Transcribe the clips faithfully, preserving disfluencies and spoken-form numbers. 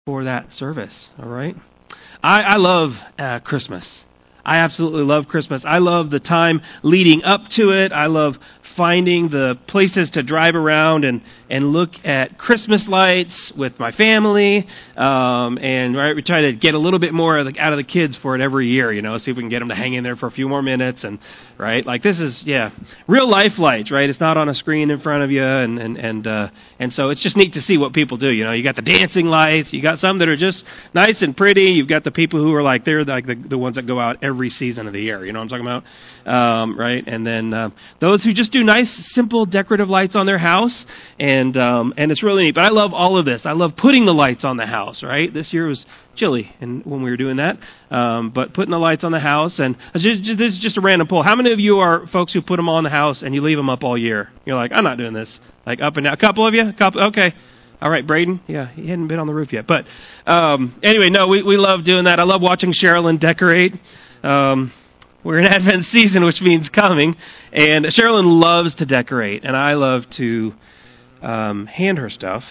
for that service, all right? I, I love uh, Christmas. I absolutely love Christmas. I love the time leading up to it. I love finding the places to drive around and, and look at Christmas lights with my family. Um, and right, we try to get a little bit more of the, out of the kids for it every year, you know, see if we can get them to hang in there for a few more minutes. And right, like this is, yeah, real life lights, right? It's not on a screen in front of you. And, and, and, uh, and so it's just neat to see what people do. You know, you got the dancing lights, you got some that are just nice and pretty. You've got the people who are like, they're like the, the ones that go out every season of the year. You know what I'm talking about? Um, right. And then, uh, those who just do nice, simple, decorative lights on their house, and um, and it's really neat. But I love all of this. I love putting the lights on the house, right? This year was chilly and when we were doing that, um, but putting the lights on the house, and just, just, this is just a random poll. How many of you are folks who put them on the house and you leave them up all year? You're like, I'm not doing this. Like up and down. A couple of you? A couple? Okay. All right, Braden. Yeah, he hadn't been on the roof yet. But um, anyway, no, we, we love doing that. I love watching Sherilyn decorate. Um We're in Advent season, which means coming, and Sherilyn loves to decorate, and I love to um, hand her stuff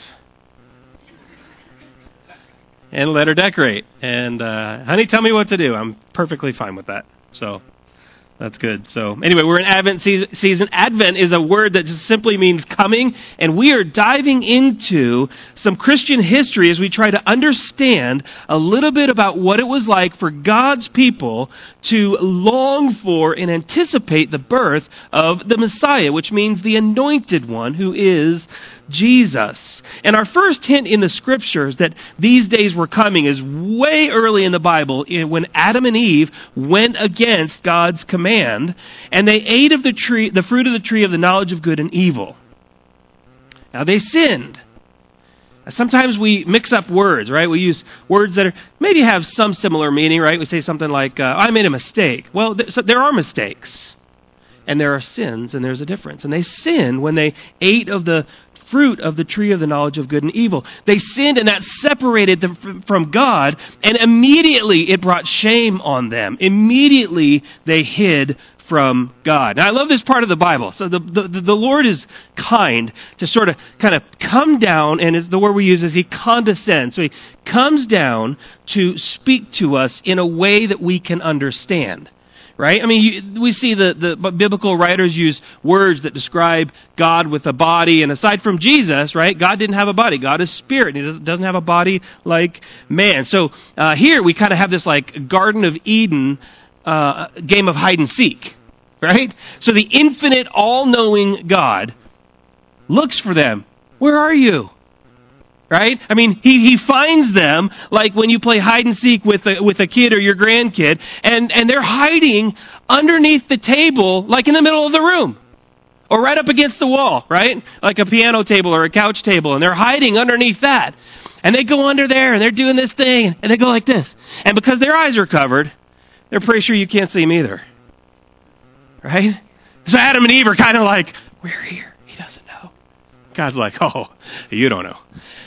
and let her decorate. And, uh, honey, tell me what to do. I'm perfectly fine with that. So that's good. So anyway, we're in Advent season. Advent is a word that just simply means coming, and we are diving into some Christian history as we try to understand a little bit about what it was like for God's people to long for and anticipate the birth of the Messiah, which means the anointed one, who is Jesus. And our first hint in the scriptures that these days were coming is way early in the Bible, when Adam and Eve went against God's command and they ate of the tree, the fruit of the tree of the knowledge of good and evil. Now they sinned. Sometimes we mix up words, right? We use words that are maybe have some similar meaning, right? We say something like, uh, I made a mistake. Well, th- so there are mistakes. And there are sins, and there's a difference. And they sinned when they ate of the fruit of the tree of the knowledge of good and evil. They sinned, and that separated them from God, and immediately it brought shame on them. Immediately they hid from God. Now, I love this part of the Bible. So the, the, the Lord is kind to sort of kind of come down, and the word we use is He condescends. So He comes down to speak to us in a way that we can understand. Right? I mean, you, we see the, the biblical writers use words that describe God with a body. And aside from Jesus, right, God didn't have a body. God is spirit. And He doesn't have a body like man. So uh, here we kind of have this like Garden of Eden uh, game of hide and seek. Right? So the infinite, all-knowing God looks for them. Where are you? Right? I mean, he, he finds them like when you play hide and seek with a, with a kid or your grandkid, and, and they're hiding underneath the table, like in the middle of the room. Or right up against the wall, right? Like a piano table or a couch table, and they're hiding underneath that. And they go under there, and they're doing this thing, and they go like this. And because their eyes are covered, they're pretty sure you can't see them either. Right? So Adam and Eve are kind of like, we're here. He doesn't know. God's like, oh, you don't know.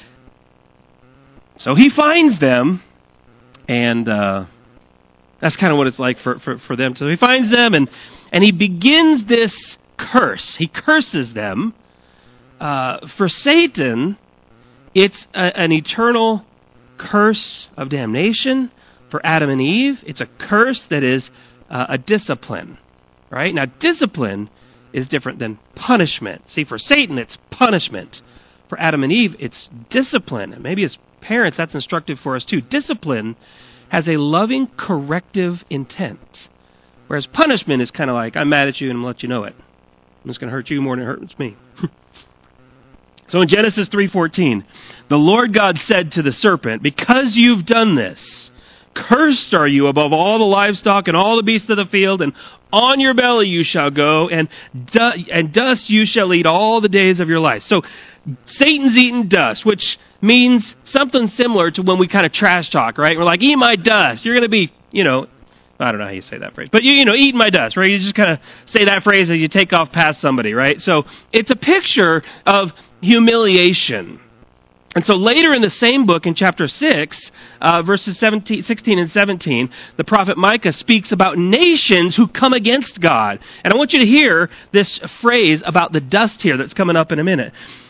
So He finds them, and uh, that's kind of what it's like for, for, for them. So He finds them, and, and He begins this curse. He curses them. Uh, for Satan, it's a, an eternal curse of damnation. For Adam and Eve, it's a curse that is uh, a discipline. Right? Now, discipline is different than punishment. See, for Satan, it's punishment. For Adam and Eve, it's discipline. And maybe as parents, that's instructive for us too. Discipline has a loving, corrective intent. Whereas punishment is kind of like, I'm mad at you and I'm going to let you know it. I'm just going to hurt you more than it hurts me. So in Genesis three fourteen, the Lord God said to the serpent, because you've done this, cursed are you above all the livestock and all the beasts of the field, and on your belly you shall go, and du- and dust you shall eat all the days of your life. So Satan's eating dust, which means something similar to when we kind of trash talk, right? We're like, eat my dust. You're going to be, you know, I don't know how you say that phrase, but you, you know, eat my dust, right? You just kind of say that phrase as you take off past somebody, right? So it's a picture of humiliation. And so later in the same book, in chapter six, uh, verses seventeen, sixteen and seventeen, the prophet Micah speaks about nations who come against God. And I want you to hear this phrase about the dust here that's coming up in a minute.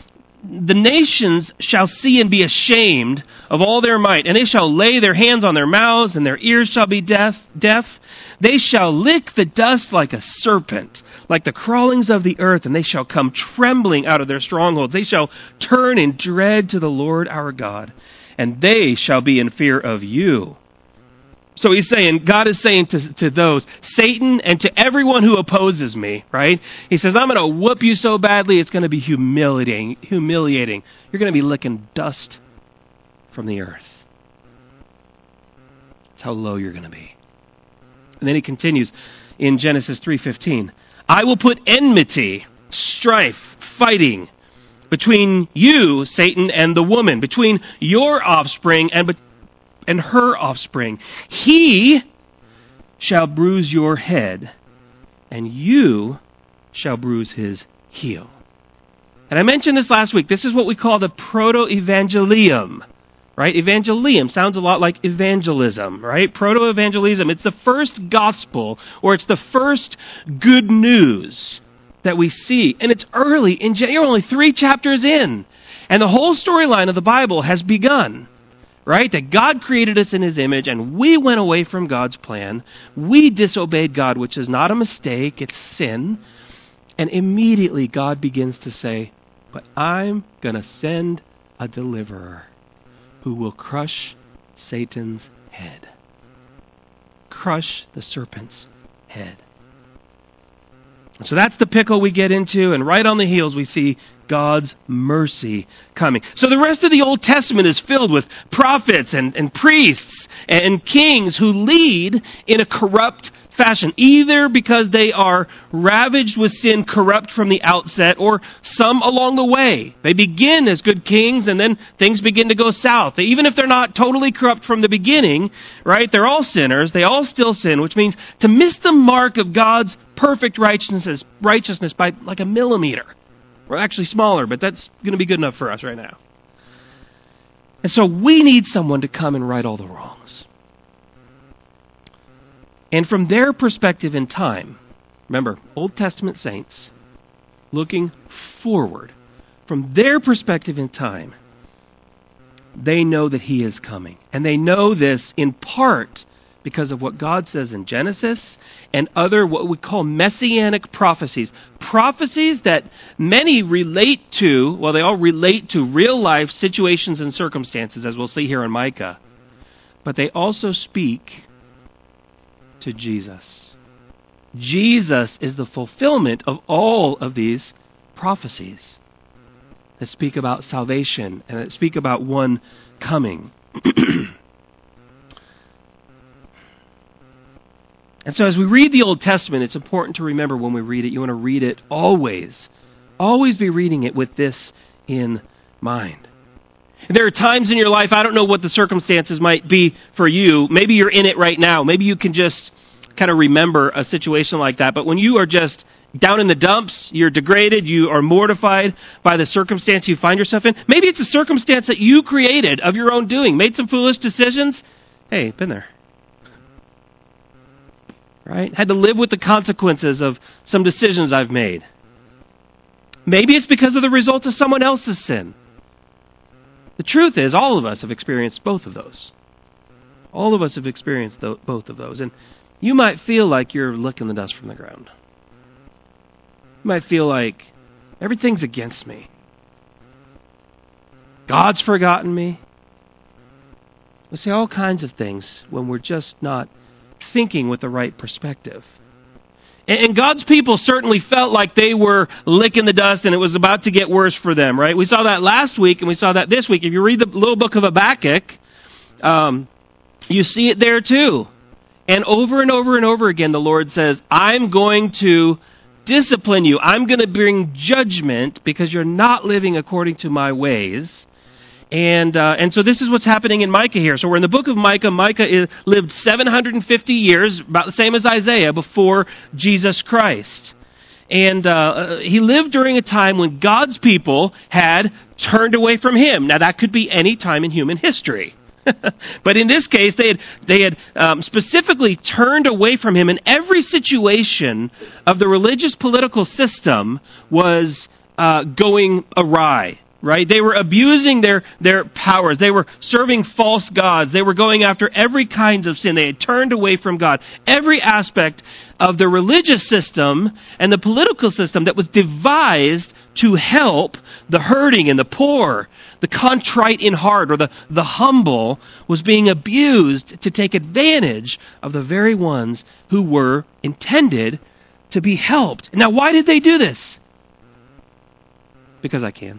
the nations shall see and be ashamed of all their might, and they shall lay their hands on their mouths, and their ears shall be deaf. deaf. They shall lick the dust like a serpent, like the crawlings of the earth, and they shall come trembling out of their strongholds. They shall turn in dread to the Lord our God, and they shall be in fear of you. So he's saying, God is saying to, to those, Satan and to everyone who opposes me, right? He says, I'm going to whoop you so badly, it's going to be humiliating. humiliating. You're going to be licking dust from the earth. That's how low you're going to be. And then he continues in Genesis three fifteen. I will put enmity, strife, fighting between you, Satan, and the woman, between your offspring and between and her offspring. He shall bruise your head, and you shall bruise his heel. And I mentioned this last week. This is what we call the proto-evangelium, right? Evangelium sounds a lot like evangelism, right? Proto-evangelism. It's the first gospel, or it's the first good news that we see. And it's early. In, you're only three chapters in, and the whole storyline of the Bible has begun. Right? That God created us in His image and we went away from God's plan. We disobeyed God, which is not a mistake, it's sin. And immediately God begins to say, but I'm going to send a deliverer who will crush Satan's head. Crush the serpent's head. So that's the pickle we get into, and right on the heels we see God's mercy coming. So the rest of the Old Testament is filled with prophets and, and priests and kings who lead in a corrupt fashion, either because they are ravaged with sin, corrupt from the outset, or some along the way. They begin as good kings, and then things begin to go south. Even if they're not totally corrupt from the beginning, right, they're all sinners. They all still sin, which means to miss the mark of God's perfect righteousness, righteousness by like a millimeter. Or actually smaller, but that's going to be good enough for us right now. And so we need someone to come and right all the wrongs. And from their perspective in time, remember, Old Testament saints looking forward, from their perspective in time, they know that He is coming. And they know this in part because of what God says in Genesis and other what we call messianic prophecies. Prophecies that many relate to, well, they all relate to real life situations and circumstances, as we'll see here in Micah. But they also speak to Jesus. Jesus is the fulfillment of all of these prophecies that speak about salvation and that speak about one coming. And so as we read the Old Testament, it's important to remember when we read it, you want to read it always. Always be reading it with this in mind. There are times in your life, I don't know what the circumstances might be for you. Maybe you're in it right now. Maybe you can just kind of remember a situation like that. But when you are just down in the dumps, you're degraded, you are mortified by the circumstance you find yourself in. Maybe it's a circumstance that you created of your own doing. Made some foolish decisions. Hey, been there. Right? Had to live with the consequences of some decisions I've made. Maybe it's because of the result of someone else's sin. The truth is, all of us have experienced both of those. All of us have experienced th- both of those. And you might feel like you're licking the dust from the ground. You might feel like everything's against me. God's forgotten me. We say all kinds of things when we're just not thinking with the right perspective. And God's people certainly felt like they were licking the dust and it was about to get worse for them, right? We saw that last week and we saw that this week. If you read the little book of Habakkuk, um, you see it there too. And over and over and over again, the Lord says, I'm going to discipline you. I'm going to bring judgment because you're not living according to my ways. And uh, and so this is what's happening in Micah here. So we're in the book of Micah. Micah is, lived seven hundred fifty years, about the same as Isaiah, before Jesus Christ. And uh, he lived during a time when God's people had turned away from Him. Now that could be any time in human history. But in this case, they had, they had um, specifically turned away from Him, and every situation of the religious political system was uh, going awry. right? They were abusing their, their powers. They were serving false gods. They were going after every kind of sin. They had turned away from God. Every aspect of the religious system and the political system that was devised to help the hurting and the poor, the contrite in heart, or the, the humble, was being abused to take advantage of the very ones who were intended to be helped. Now, why did they do this? Because I can.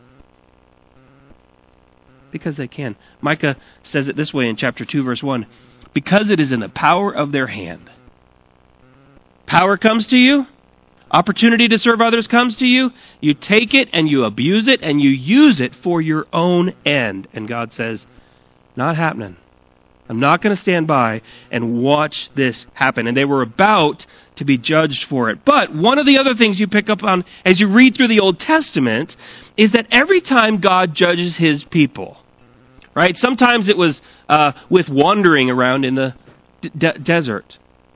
Because they can. Micah says it this way in chapter two, verse one. Because it is in the power of their hand. Power comes to you. Opportunity to serve others comes to you. You take it and you abuse it and you use it for your own end. And God says, not happening. I'm not going to stand by and watch this happen. And they were about to be judged for it. But one of the other things you pick up on as you read through the Old Testament is that every time God judges his people, right? Sometimes it was uh, with wandering around in the de- desert.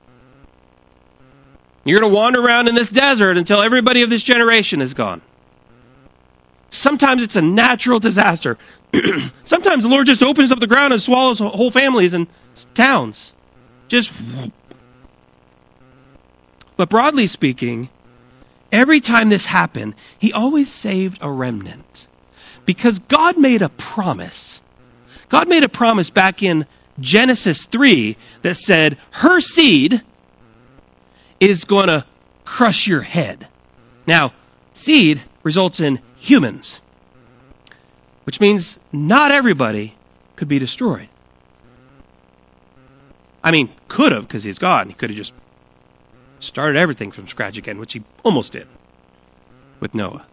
You're going to wander around in this desert until everybody of this generation is gone. Sometimes it's a natural disaster. Sometimes the Lord just opens up the ground and swallows whole families and towns. Just. But broadly speaking, every time this happened, he always saved a remnant. Because God made a promise. God made a promise back in Genesis three that said, her seed is going to crush your head. Now, seed results in humans, which means not everybody could be destroyed. I mean, could have, because he's God. He could have just started everything from scratch again, which he almost did with Noah.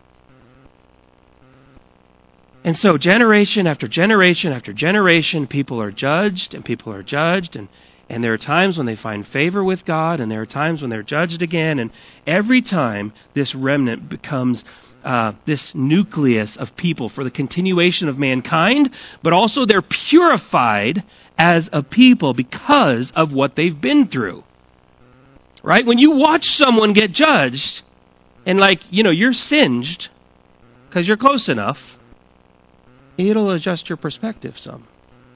And so generation after generation after generation, people are judged and people are judged. And, and there are times when they find favor with God, and there are times when they're judged again. And every time this remnant becomes uh, this nucleus of people for the continuation of mankind, but also they're purified as a people because of what they've been through. Right? When you watch someone get judged, and like, you know, you're singed because you're close enough, it'll adjust your perspective some.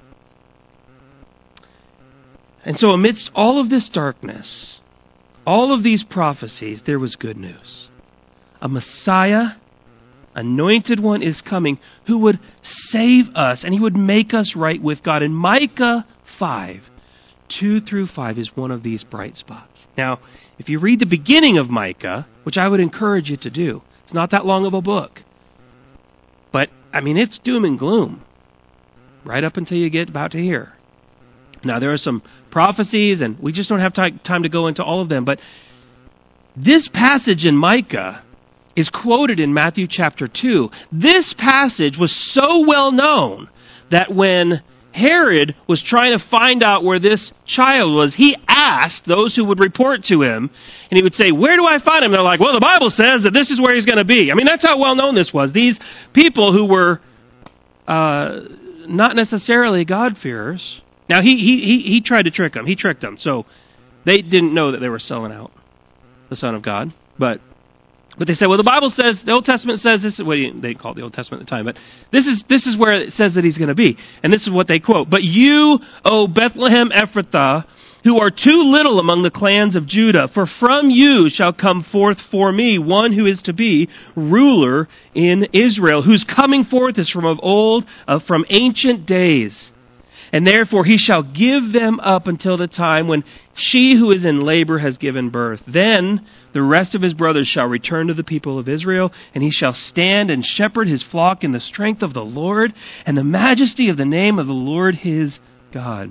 And so amidst all of this darkness, all of these prophecies, there was good news. A Messiah, anointed one, is coming who would save us, and he would make us right with God. And Micah five, two through five is one of these bright spots. Now, if you read the beginning of Micah, which I would encourage you to do, it's not that long of a book. But, I mean, it's doom and gloom right up until you get about to here. Now, there are some prophecies, and we just don't have t- time to go into all of them, but this passage in Micah is quoted in Matthew chapter two. This passage was so well known that when Herod was trying to find out where this child was, he asked those who would report to him, and he would say, where do I find him? And they're like, well, the Bible says that this is where he's going to be. I mean, that's how well known this was. These people who were uh, not necessarily God-fearers. Now, he, he, he, he tried to trick them. He tricked them. So they didn't know that they were selling out the Son of God. But But they said, well, the Bible says, the Old Testament says this is what well, they called the Old Testament at the time, but this is this is where it says that he's going to be. And this is what they quote. But you, O Bethlehem Ephrathah, who are too little among the clans of Judah, for from you shall come forth for me one who is to be ruler in Israel, whose coming forth is from of old, uh, from ancient days. And therefore he shall give them up until the time when she who is in labor has given birth. Then the rest of his brothers shall return to the people of Israel, and he shall stand and shepherd his flock in the strength of the Lord and the majesty of the name of the Lord his God.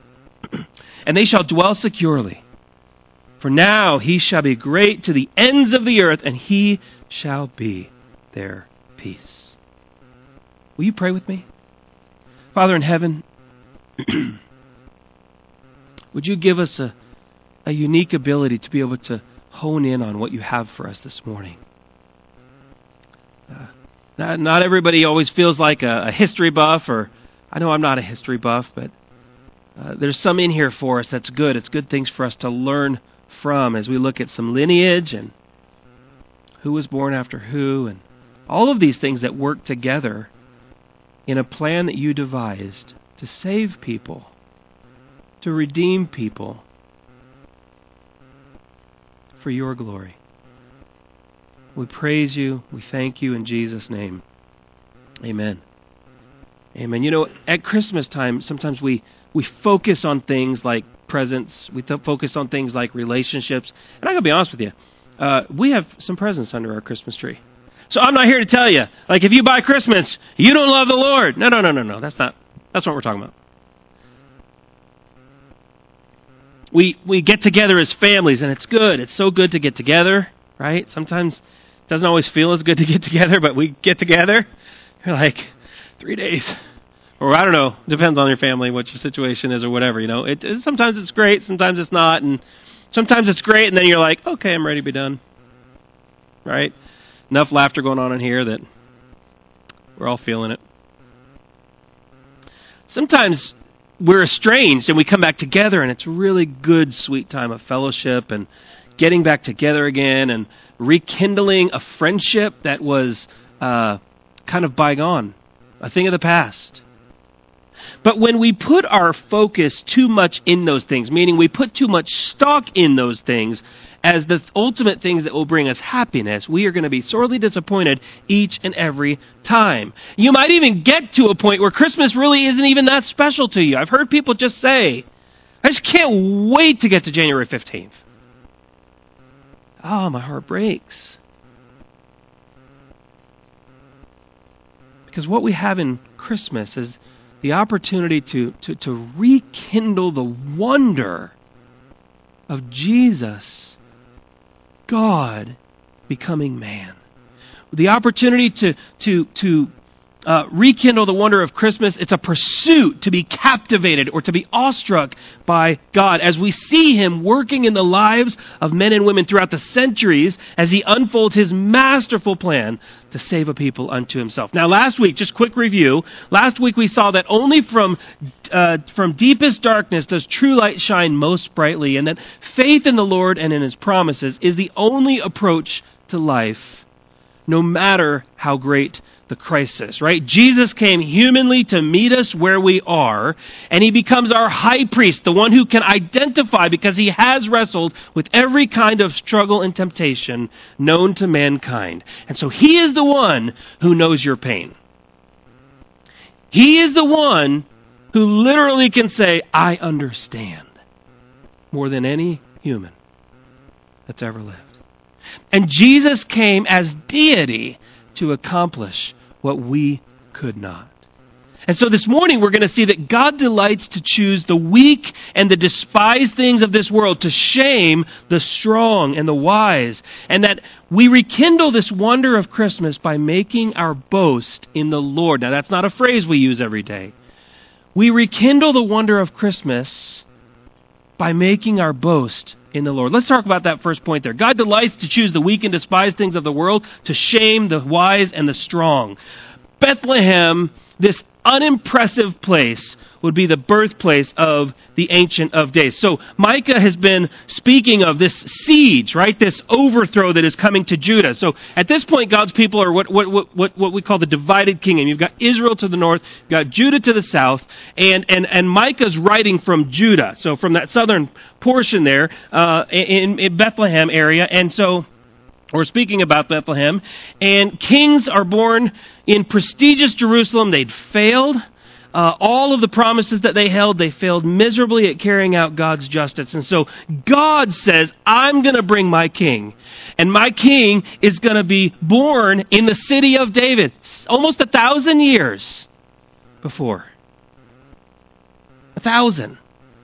And they shall dwell securely. For now he shall be great to the ends of the earth, and he shall be their peace. Will you pray with me? Father in heaven, would you give us a, a unique ability to be able to hone in on what you have for us this morning? Uh, not, not everybody always feels like a, a history buff, or I know I'm not a history buff, but uh, there's some in here for us that's good. It's good things for us to learn from as we look at some lineage and who was born after who and All of these things that work together in a plan that you devised to save people, to redeem people for your glory. We praise you. We thank you in Jesus' name. Amen. Amen. You know, at Christmas time, sometimes we, we focus on things like presents. We th- focus on things like relationships. And I'm going to be honest with you. Uh, we have some presents under our Christmas tree. So I'm not here to tell you, like, if you buy Christmas, you don't love the Lord. No, no, no, no, no. That's not, that's what we're talking about. We we get together as families, and it's good. It's so good to get together, right? Sometimes it doesn't always feel as good to get together, but we get together. You're like, three days. Or I don't know. Depends on your family, what your situation is or whatever, you know. It, it, sometimes it's great, sometimes it's not. And sometimes it's great, and then you're like, okay, I'm ready to be done. Right? Enough laughter going on in here that we're all feeling it. Sometimes we're estranged and we come back together and it's a really good, sweet time of fellowship and getting back together again and rekindling a friendship that was uh, kind of bygone, a thing of the past. But when we put our focus too much in those things, meaning we put too much stock in those things as the ultimate things that will bring us happiness, we are going to be sorely disappointed each and every time. You might even get to a point where Christmas really isn't even that special to you. I've heard people just say, I just can't wait to get to January fifteenth. Oh, my heart breaks. Because what we have in Christmas is the opportunity to, to, to rekindle the wonder of Jesus, God, becoming man. The opportunity to, to, to uh, rekindle the wonder of Christmas, it's a pursuit to be captivated or to be awestruck by God as we see Him working in the lives of men and women throughout the centuries as He unfolds His masterful plan to save a people unto Himself. Now, last week, just quick review, last week we saw that only from uh, from deepest darkness does true light shine most brightly, and that faith in the Lord and in His promises is the only approach to life, no matter how great the crisis, right? Jesus came humanly to meet us where we are, and He becomes our high priest, the one who can identify because He has wrestled with every kind of struggle and temptation known to mankind. And so He is the one who knows your pain. He is the one who literally can say, I understand, more than any human that's ever lived. And Jesus came as deity to accomplish what we could not. And so this morning we're going to see that God delights to choose the weak and the despised things of this world to shame the strong and the wise. And that we rekindle this wonder of Christmas by making our boast in the Lord. Now that's not a phrase we use every day. We rekindle the wonder of Christmas by making our boast in the Lord. Let's talk about that first point there. God delights to choose the weak and despised things of the world to shame the wise and the strong. Bethlehem, this unimpressive place, would be the birthplace of the Ancient of Days. So Micah has been speaking of this siege, right? This overthrow that is coming to Judah. So at this point, God's people are what what what what we call the divided kingdom. You've got Israel to the north, you've got Judah to the south, and and and Micah's writing from Judah, so from that southern portion there uh, in, in Bethlehem area, and so. We're speaking about Bethlehem, and kings are born in prestigious Jerusalem. They'd failed. Uh, all of the promises that they held, they failed miserably at carrying out God's justice. And so God says, I'm going to bring my king. And my king is going to be born in the city of David, almost a thousand years before. A thousand.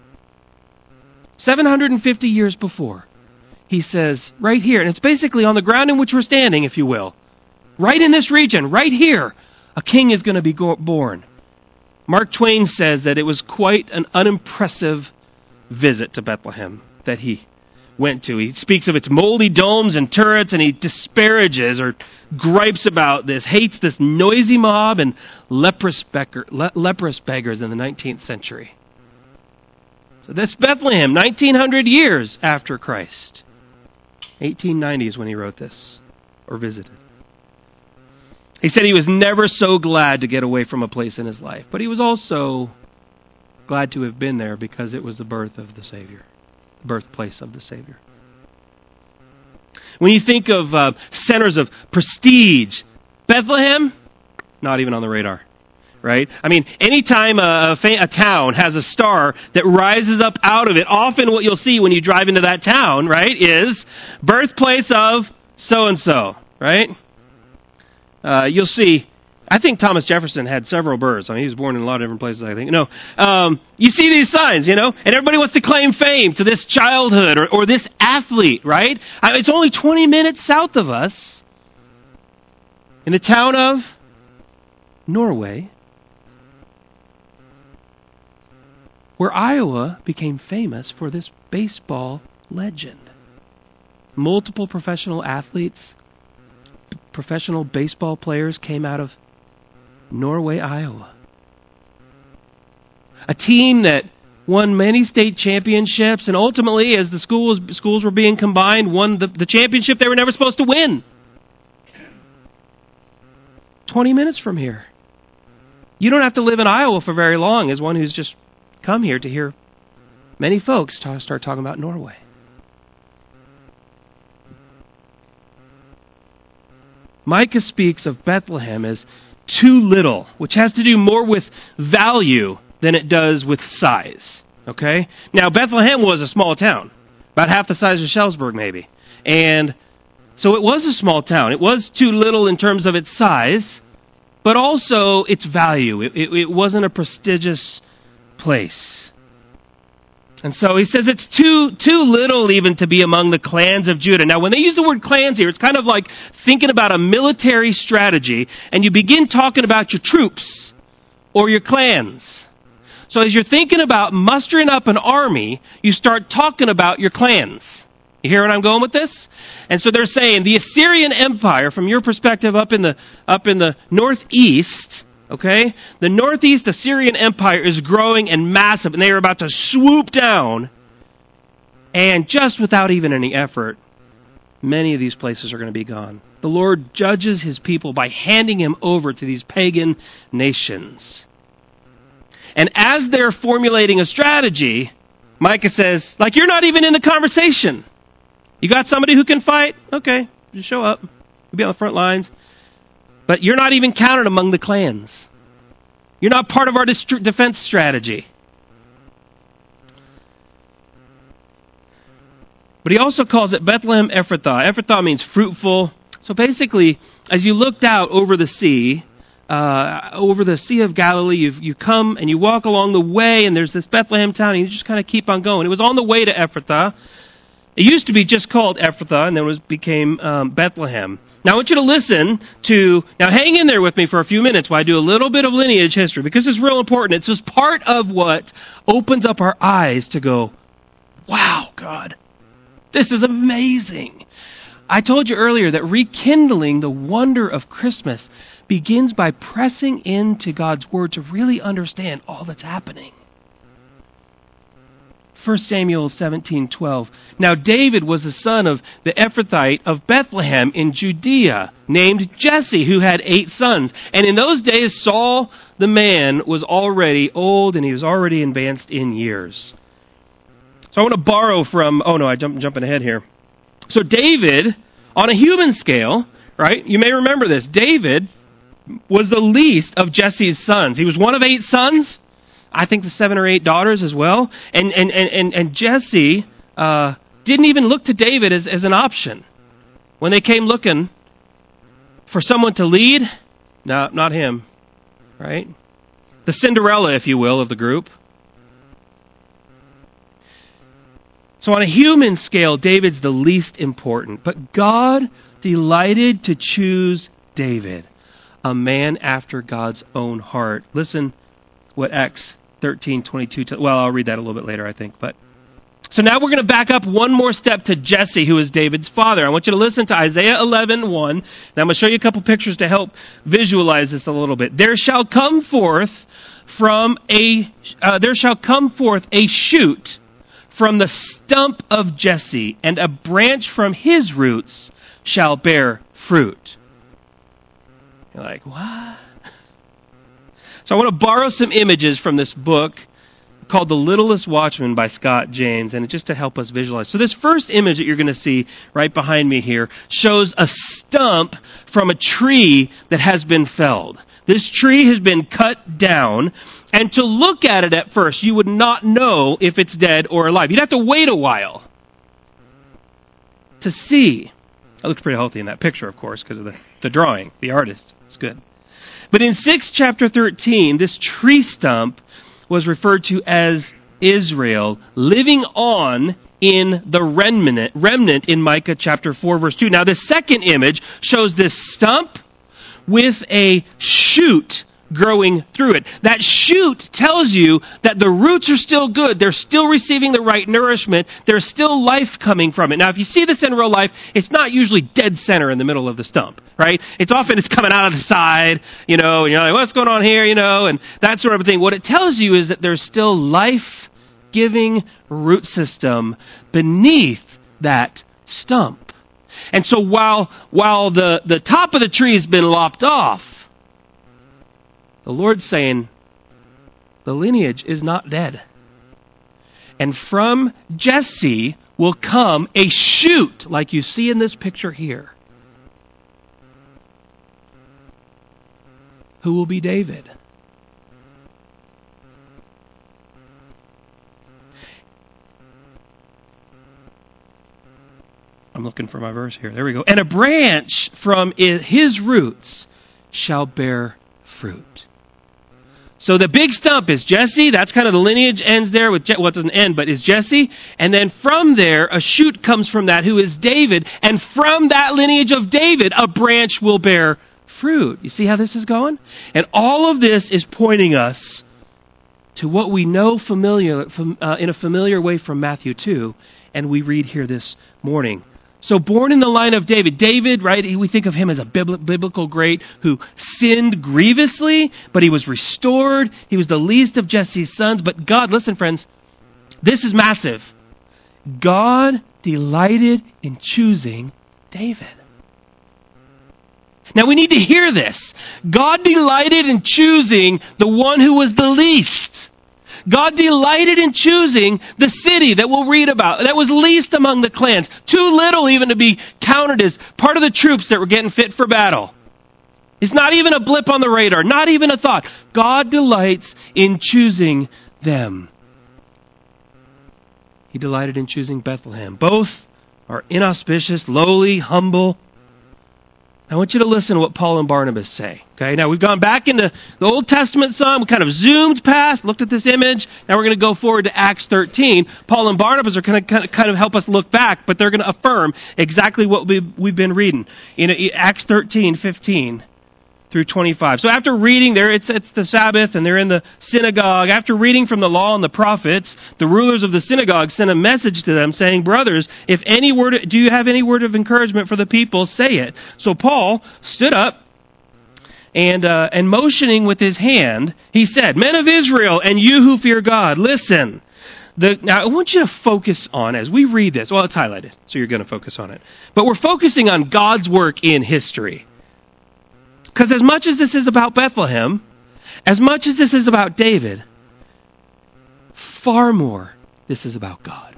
seven hundred fifty years before. He says, right here, and it's basically on the ground in which we're standing, if you will. Right in this region, right here, a king is going to be born. Mark Twain says that it was quite an unimpressive visit to Bethlehem that he went to. He speaks of its moldy domes and turrets, and he disparages or gripes about this, hates this noisy mob and leprous, beggar, le- leprous beggars in the nineteenth century. So that's Bethlehem, nineteen hundred years after Christ. eighteen ninety is when he wrote this, or visited. He said he was never so glad to get away from a place in his life, but he was also glad to have been there because it was the birth of the Savior, the birthplace of the Savior. When you think of uh, centers of prestige, Bethlehem, not even on the radar, right? I mean, anytime a, a, a town has a star that rises up out of it, often what you'll see when you drive into that town, right, is birthplace of so-and-so, right? Uh, you'll see, I think Thomas Jefferson had several births. I mean, he was born in a lot of different places, I think. No, um, you see these signs, you know, and everybody wants to claim fame to this childhood or, or this athlete, right? I mean, it's only twenty minutes south of us in the town of Norway, where Iowa became famous for this baseball legend. Multiple professional athletes, professional baseball players came out of Norway, Iowa. A team that won many state championships and ultimately, as the schools schools were being combined, won the, the championship they were never supposed to win. twenty minutes from here. You don't have to live in Iowa for very long as one who's just come here to hear many folks talk, start talking about Norway. Micah speaks of Bethlehem as too little, which has to do more with value than it does with size. Okay? Now, Bethlehem was a small town, about half the size of Shelburne, maybe. And so it was a small town. It was too little in terms of its size, but also its value. It, it, it wasn't a prestigious place. And so he says it's too too little even to be among the clans of Judah. Now, when they use the word clans here, it's kind of like thinking about a military strategy, and you begin talking about your troops or your clans. So as you're thinking about mustering up an army, you start talking about your clans. You hear where I'm going with this? And so they're saying the Assyrian Empire, from your perspective up in the up in the northeast, okay? The northeast Assyrian Empire is growing and massive, and they are about to swoop down. And just without even any effort, many of these places are going to be gone. The Lord judges his people by handing him over to these pagan nations. And as they're formulating a strategy, Micah says, like, you're not even in the conversation. You got somebody who can fight? Okay, just show up. You'll be on the front lines. But you're not even counted among the clans. You're not part of our dist- defense strategy. But he also calls it Bethlehem Ephrathah. Ephrathah means fruitful. So basically, as you looked out over the sea, uh, over the Sea of Galilee, you you come and you walk along the way, and there's this Bethlehem town, and you just kind of keep on going. It was on the way to Ephrathah. It used to be just called Ephrathah, and then it was, became um, Bethlehem. Now I want you to listen to, now hang in there with me for a few minutes while I do a little bit of lineage history, because it's real important. It's just part of what opens up our eyes to go, wow, God, this is amazing. I told you earlier that rekindling the wonder of Christmas begins by pressing into God's Word to really understand all that's happening. First Samuel seventeen twelve. Now David was the son of the Ephrathite of Bethlehem in Judea, named Jesse, who had eight sons. And in those days Saul the man was already old, and he was already advanced in years. So I want to borrow from, oh no, I jump, jumping ahead here. So David, on a human scale, right, you may remember this, David was the least of Jesse's sons. He was one of eight sons. I think the seven or eight daughters as well. And and and, and Jesse uh, didn't even look to David as, as an option. When they came looking for someone to lead, no, not him, right? The Cinderella, if you will, of the group. So on a human scale, David's the least important. But God delighted to choose David, a man after God's own heart. Listen what Acts thirteen twenty-two, t- well, I'll read that a little bit later, I think. But so now we're going to back up one more step to Jesse, who is David's father. I want you to listen to Isaiah eleven one. Now I'm going to show you a couple pictures to help visualize this a little bit. There shall come forth from a uh, there shall come forth a shoot from the stump of Jesse, and a branch from his roots shall bear fruit. You're like, what? So I want to borrow some images from this book called The Littlest Watchman by Scott James, and just to help us visualize. So this first image that you're going to see right behind me here shows a stump from a tree that has been felled. This tree has been cut down, and to look at it at first, you would not know if it's dead or alive. You'd have to wait a while to see. It looks pretty healthy in that picture, of course, because of the, the drawing, the artist. It's good. But in six chapter thirteen, this tree stump was referred to as Israel, living on in the remnant, remnant in Micah chapter four, verse two. Now, the second image shows this stump with a shoot growing through it. That shoot tells you that the roots are still good. They're still receiving the right nourishment. There's still life coming from it. Now, if you see this in real life, it's not usually dead center in the middle of the stump, right? It's often it's coming out of the side, you know, and you're like, what's going on here, you know, and that sort of thing. What it tells you is that there's still life-giving root system beneath that stump. And so while while the, the top of the tree has been lopped off, the Lord's saying, the lineage is not dead. And from Jesse will come a shoot, like you see in this picture here, who will be David. I'm looking for my verse here. There we go. And a branch from his roots shall bear fruit. So the big stump is Jesse. That's kind of the lineage ends there with, Je- well, it doesn't end, but is Jesse. And then from there, a shoot comes from that who is David. And from that lineage of David, a branch will bear fruit. You see how this is going? And all of this is pointing us to what we know familiar from, uh, in a familiar way from Matthew two, and we read here this morning. So born in the line of David. David, right, we think of him as a biblical great who sinned grievously, but he was restored. He was the least of Jesse's sons. But God, listen friends, this is massive. God delighted in choosing David. Now we need to hear this. God delighted in choosing the one who was the least. God delighted in choosing the city that we'll read about, that was least among the clans, too little even to be counted as part of the troops that were getting fit for battle. It's not even a blip on the radar, not even a thought. God delights in choosing them. He delighted in choosing Bethlehem. Both are inauspicious, lowly, humble. I want you to listen to what Paul and Barnabas say. Okay, now we've gone back into the Old Testament some, we kind of zoomed past, looked at this image. Now we're going to go forward to Acts thirteen. Paul and Barnabas are going to kind of help us look back, but they're going to affirm exactly what we've been reading in Acts thirteen, fifteen through twenty-five. So after reading there, it's, it's the Sabbath, and they're in the synagogue. After reading from the law and the prophets, the rulers of the synagogue sent a message to them saying, brothers, if any word, do you have any word of encouragement for the people? Say it. So Paul stood up, and uh, and motioning with his hand, he said, men of Israel, and you who fear God, listen. The, now, I want you to focus on, as we read this, well, it's highlighted, so you're going to focus on it. But we're focusing on God's work in history. Because as much as this is about Bethlehem, as much as this is about David, far more this is about God.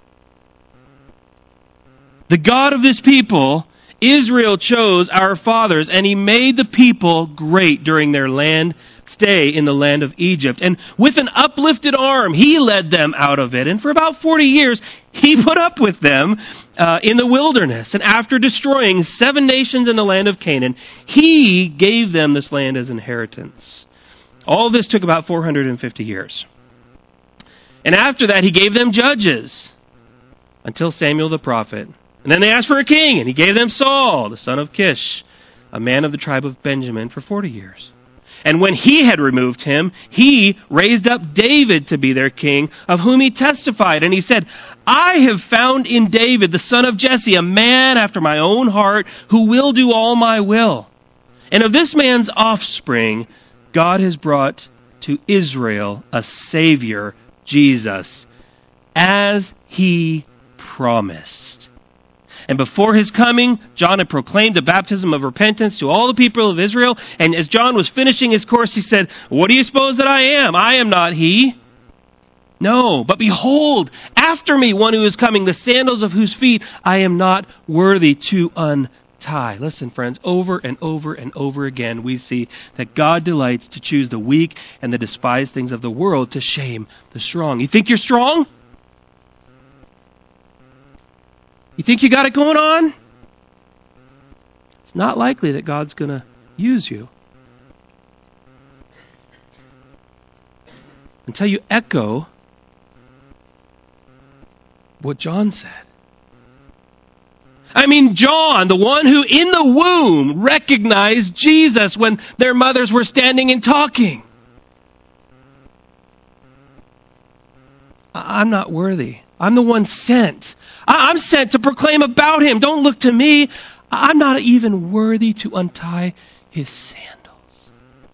The God of this people, Israel chose our fathers, and He made the people great during their land stay in the land of Egypt. And with an uplifted arm, He led them out of it. And for about forty years, He put up with them uh, in the wilderness. And after destroying seven nations in the land of Canaan, He gave them this land as inheritance. All this took about four hundred fifty years. And after that, He gave them judges until Samuel the prophet. And then they asked for a king, and He gave them Saul, the son of Kish, a man of the tribe of Benjamin, for forty years. And when He had removed him, He raised up David to be their king, of whom He testified. And He said, I have found in David, the son of Jesse, a man after my own heart, who will do all my will. And of this man's offspring, God has brought to Israel a Savior, Jesus, as He promised. And before his coming, John had proclaimed a baptism of repentance to all the people of Israel. And as John was finishing his course, he said, what do you suppose that I am? I am not he. No, but behold, after me one who is coming, the sandals of whose feet I am not worthy to untie. Listen, friends, over and over and over again we see that God delights to choose the weak and the despised things of the world to shame the strong. You think you're strong? You think you got it going on? It's not likely that God's going to use you until you echo what John said. I mean, John, the one who in the womb recognized Jesus when their mothers were standing and talking. I'm not worthy. I'm the one sent. I'm sent to proclaim about him. Don't look to me. I'm not even worthy to untie his sandals.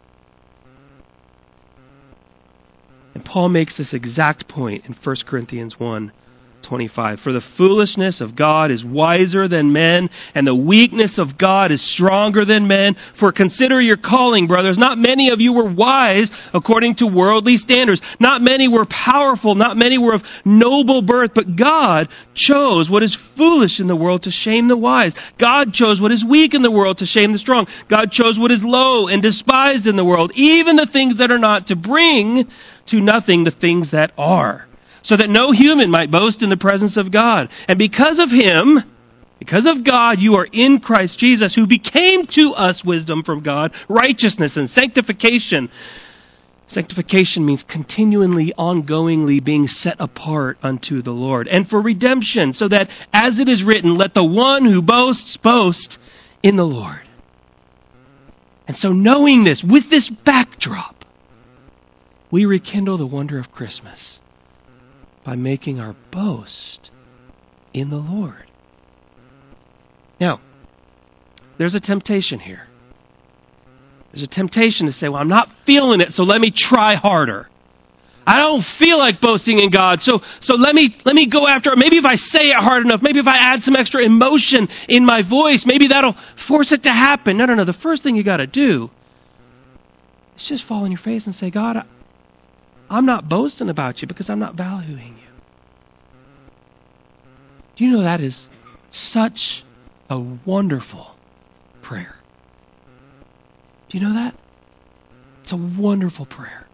And Paul makes this exact point in First Corinthians one twenty-five. For the foolishness of God is wiser than men, and the weakness of God is stronger than men. For consider your calling, brothers. Not many of you were wise according to worldly standards. Not many were powerful. Not many were of noble birth. But God chose what is foolish in the world to shame the wise. God chose what is weak in the world to shame the strong. God chose what is low and despised in the world, even the things that are not, to bring to nothing the things that are, so that no human might boast in the presence of God. And because of him, because of God, you are in Christ Jesus, who became to us wisdom from God, righteousness and sanctification. Sanctification means continually, ongoingly being set apart unto the Lord. And for redemption, so that, as it is written, let the one who boasts, boast in the Lord. And so knowing this, with this backdrop, we rekindle the wonder of Christmas by making our boast in the Lord. Now, there's a temptation here. There's a temptation to say, well, I'm not feeling it, so let me try harder. I don't feel like boasting in God, so so let me let me go after it. Maybe if I say it hard enough, maybe if I add some extra emotion in my voice, maybe that'll force it to happen. No, no, no. The first thing you got to do is just fall on your face and say, God, I, I'm not boasting about you because I'm not valuing you. Do you know that is such a wonderful prayer? Do you know that? It's a wonderful prayer.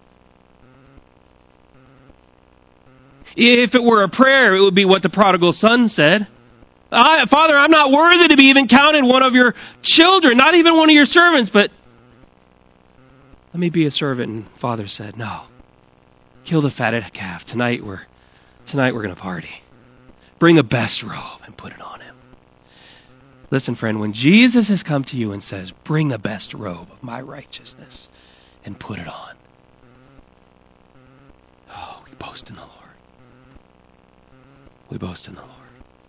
If it were a prayer, it would be what the prodigal son said. I, Father, I'm not worthy to be even counted one of your children, not even one of your servants, but let me be a servant. And Father said, no. Kill the fatted calf. Tonight we're tonight we're going to party. Bring the best robe and put it on him. Listen, friend, when Jesus has come to you and says, bring the best robe of my righteousness and put it on. Oh, we boast in the Lord. We boast in the Lord.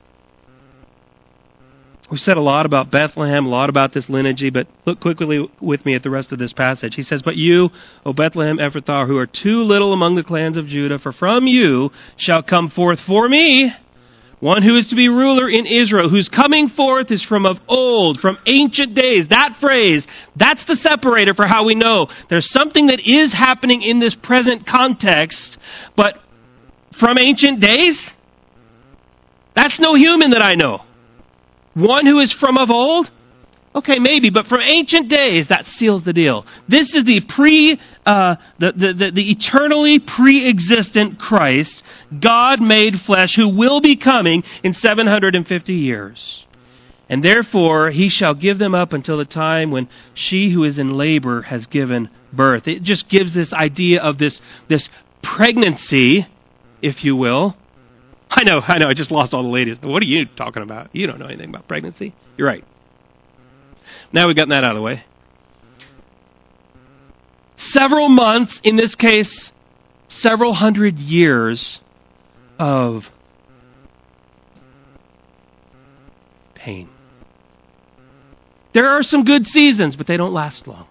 We've said a lot about Bethlehem, a lot about this lineage, but look quickly with me at the rest of this passage. He says, but you, O Bethlehem Ephrathah, who are too little among the clans of Judah, for from you shall come forth for me one who is to be ruler in Israel, whose coming forth is from of old, from ancient days. That phrase, that's the separator for how we know there's something that is happening in this present context, but from ancient days? That's no human that I know. One who is from of old? Okay, maybe, but from ancient days, that seals the deal. This is the pre, uh, the, the, the, the eternally pre-existent Christ, God made flesh, who will be coming in seven hundred fifty years. And therefore, he shall give them up until the time when she who is in labor has given birth. It just gives this idea of this, this pregnancy, if you will. I know, I know, I just lost all the ladies. What are you talking about? You don't know anything about pregnancy. You're right. Now we've gotten that out of the way. Several months, in this case, several hundred years of pain. There are some good seasons, but they don't last long.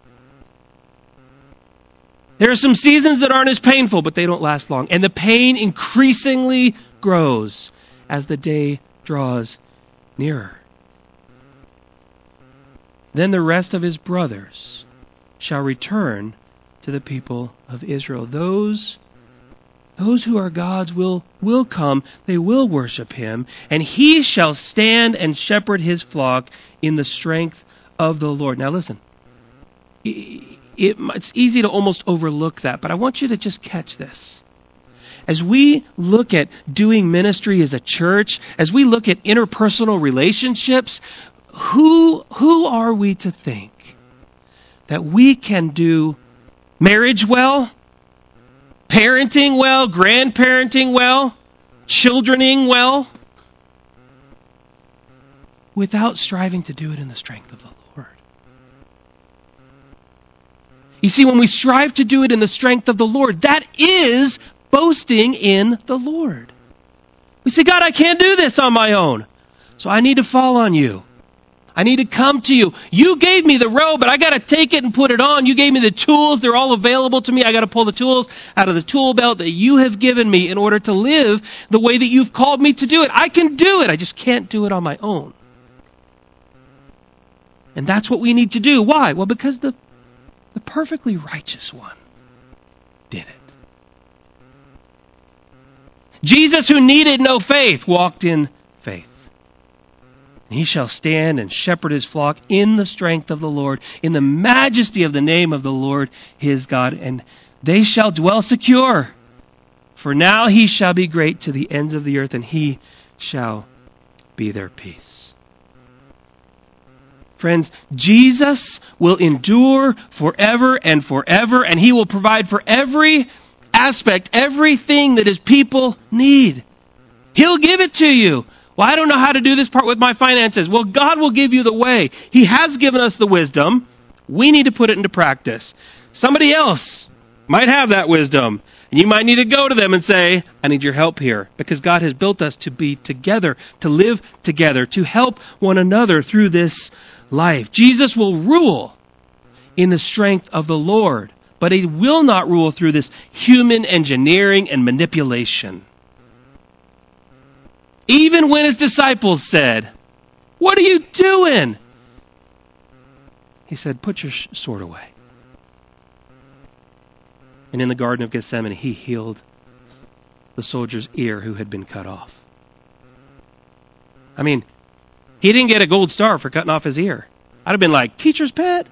There are some seasons that aren't as painful, but they don't last long. And the pain increasingly grows as the day draws nearer. Then the rest of his brothers shall return to the people of Israel. Those, those who are God's will, will come. They will worship him. And he shall stand and shepherd his flock in the strength of the Lord. Now listen, it, it, it's easy to almost overlook that, but I want you to just catch this. As we look at doing ministry as a church, as we look at interpersonal relationships, who, who are we to think that we can do marriage well, parenting well, grandparenting well, childrening well, without striving to do it in the strength of the Lord? You see, when we strive to do it in the strength of the Lord, that is boasting in the Lord. We say, God, I can't do this on my own, so I need to fall on you. I need to come to you. You gave me the robe, but I got to take it and put it on. You gave me the tools. They're all available to me. I got to pull the tools out of the tool belt that you have given me in order to live the way that you've called me to do it. I can do it. I just can't do it on my own. And that's what we need to do. Why? Well, because the, the perfectly righteous one did it. Jesus, who needed no faith, walked in faith. He shall stand and shepherd his flock in the strength of the Lord, in the majesty of the name of the Lord his God, and they shall dwell secure. For now he shall be great to the ends of the earth, and he shall be their peace. Friends, Jesus will endure forever and forever, and he will provide for every aspect, everything that his people need. He'll give it to you. Well, I don't know how to do this part with my finances. Well, God will give you the way. He has given us the wisdom. We need to put it into practice. Somebody else might have that wisdom, and you might need to go to them and say, I need your help here, because God has built us to be together, to live together, to help one another through this life. Jesus will rule in the strength of the Lord, but he will not rule through this human engineering and manipulation. Even when his disciples said, what are you doing? He said, put your sword away. And in the Garden of Gethsemane, he healed the soldier's ear who had been cut off. I mean, he didn't get a gold star for cutting off his ear. I'd have been like, teacher's pet.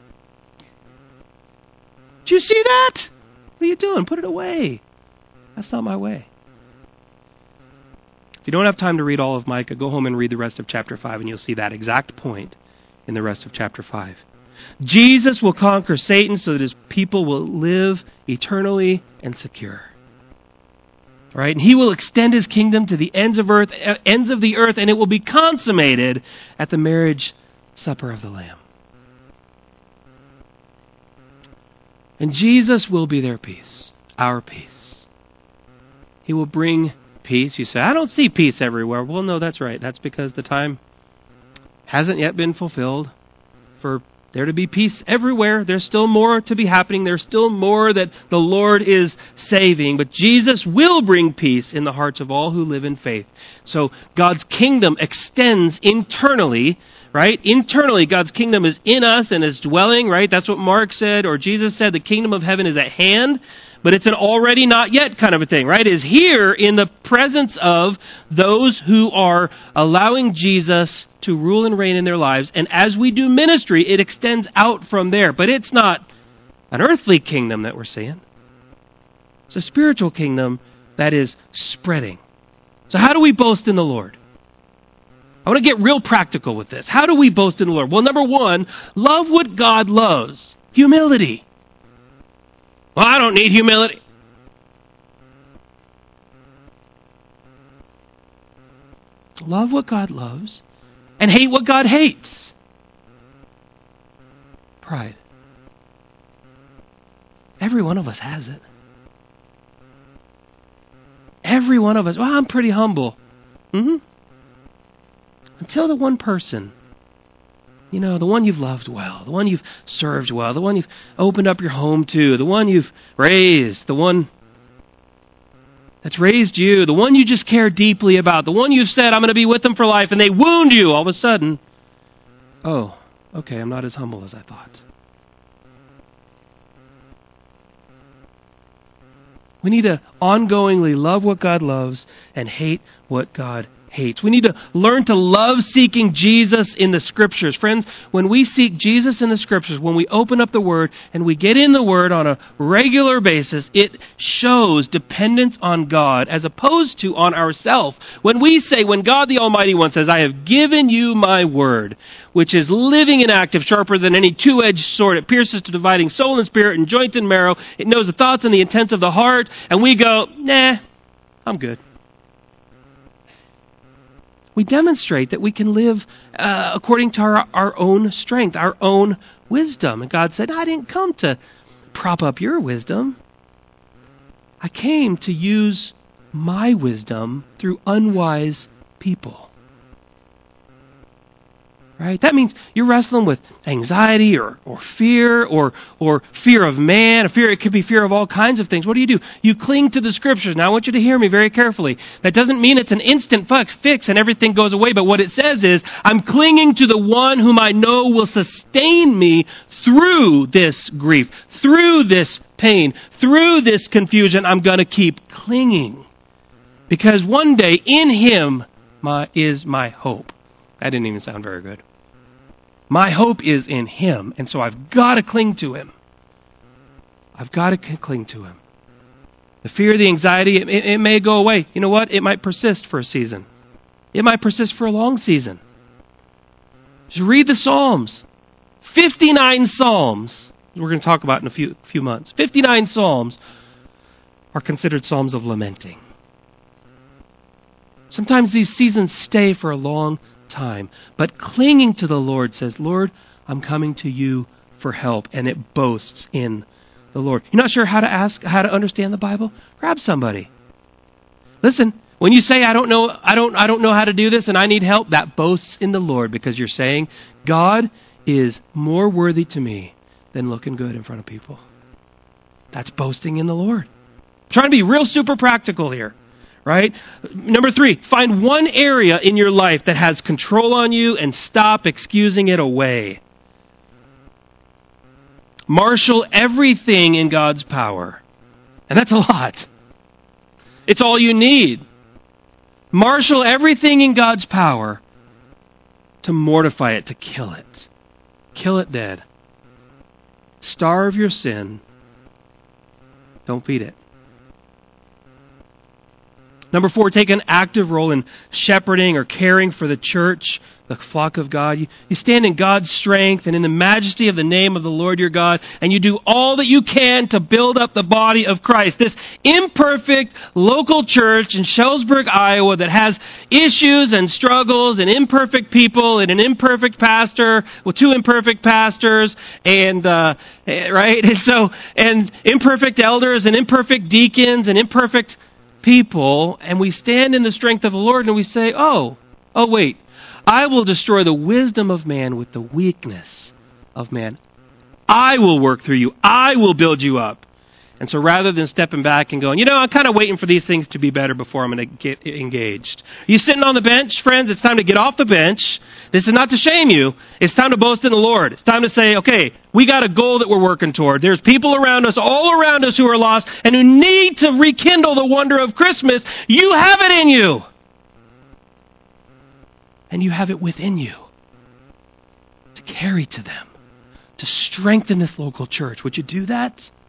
Did you see that? What are you doing? Put it away. That's not my way. If you don't have time to read all of Micah, go home and read the rest of chapter five, and you'll see that exact point in the rest of chapter five. Jesus will conquer Satan so that his people will live eternally and secure. All right? And he will extend his kingdom to the ends of earth, ends of the earth, and it will be consummated at the marriage supper of the Lamb. And Jesus will be their peace, our peace. He will bring peace. You say, I don't see peace everywhere. Well, no, that's right. That's because the time hasn't yet been fulfilled for there to be peace everywhere. There's still more to be happening. There's still more that the Lord is saving. But Jesus will bring peace in the hearts of all who live in faith. So God's kingdom extends internally, right? Internally, God's kingdom is in us and is dwelling, right? That's what Mark said, or Jesus said, the kingdom of heaven is at hand. But it's an already not yet kind of a thing, right? Is here in the presence of those who are allowing Jesus to rule and reign in their lives. And as we do ministry, it extends out from there. But it's not an earthly kingdom that we're seeing. It's a spiritual kingdom that is spreading. So how do we boast in the Lord? I want to get real practical with this. How do we boast in the Lord? Well, number one, love what God loves. Humility. Well, I don't need humility. Love what God loves and hate what God hates. Pride. Every one of us has it. Every one of us. Well, I'm pretty humble. Mm-hmm. Until the one person, you know, the one you've loved well, the one you've served well, the one you've opened up your home to, the one you've raised, the one that's raised you, the one you just care deeply about, the one you've said, I'm going to be with them for life, and they wound you all of a sudden. Oh, okay, I'm not as humble as I thought. We need to ongoingly love what God loves and hate what God hates. We need to learn to love seeking Jesus in the Scriptures. Friends, when we seek Jesus in the Scriptures, when we open up the Word and we get in the Word on a regular basis, it shows dependence on God as opposed to on ourselves. When we say, when God the Almighty One says, I have given you my Word, which is living and active, sharper than any two-edged sword. It pierces to dividing soul and spirit and joint and marrow. It knows the thoughts and the intents of the heart. And we go, nah, I'm good. We demonstrate that we can live uh, according to our, our own strength, our own wisdom. And God said, I didn't come to prop up your wisdom. I came to use my wisdom through unwise people. Right? That means you're wrestling with anxiety or, or fear or or fear of man. Or fear, it could be fear of all kinds of things. What do you do? You cling to the Scriptures. Now I want you to hear me very carefully. That doesn't mean it's an instant fix and everything goes away. But what it says is, I'm clinging to the one whom I know will sustain me through this grief, through this pain, through this confusion. I'm going to keep clinging. Because one day in Him my, is my hope. That didn't even sound very good. My hope is in Him, and so I've got to cling to Him. I've got to cling to Him. The fear, the anxiety, it, it, it may go away. You know what? It might persist for a season. It might persist for a long season. Just read the Psalms. fifty-nine Psalms, we're going to talk about in a few, few months. fifty-nine Psalms are considered Psalms of lamenting. Sometimes these seasons stay for a long time. But clinging to the Lord says, Lord, I'm coming to you for help. And it boasts in the Lord. You're not sure how to ask, how to understand the Bible? Grab somebody. Listen, when you say, I don't know, I don't, I don't know how to do this and I need help, that boasts in the Lord because you're saying, God is more worthy to me than looking good in front of people. That's boasting in the Lord. I'm trying to be real super practical here. Right? Number three, find one area in your life that has control on you and stop excusing it away. Marshal everything in God's power. And that's a lot. It's all you need. Marshal everything in God's power to mortify it, to kill it. Kill it dead. Starve your sin. Don't feed it. Number four, take an active role in shepherding or caring for the church, the flock of God. You, you stand in God's strength and in the majesty of the name of the Lord your God, and you do all that you can to build up the body of Christ. This imperfect local church in Shellsburg, Iowa that has issues and struggles and imperfect people and an imperfect pastor, well, two imperfect pastors, and, uh, right? And so, and imperfect elders and imperfect deacons and imperfect people, and we stand in the strength of the Lord and we say, oh, oh wait, I will destroy the wisdom of man with the weakness of man. I will work through you. I will build you up. And so rather than stepping back and going, you know, I'm kind of waiting for these things to be better before I'm going to get engaged. You sitting on the bench, friends, it's time to get off the bench. This is not to shame you. It's time to boast in the Lord. It's time to say, okay, we got a goal that we're working toward. There's people around us, all around us who are lost and who need to rekindle the wonder of Christmas. You have it in you. And you have it within you to carry to them, to strengthen this local church. Would you do that?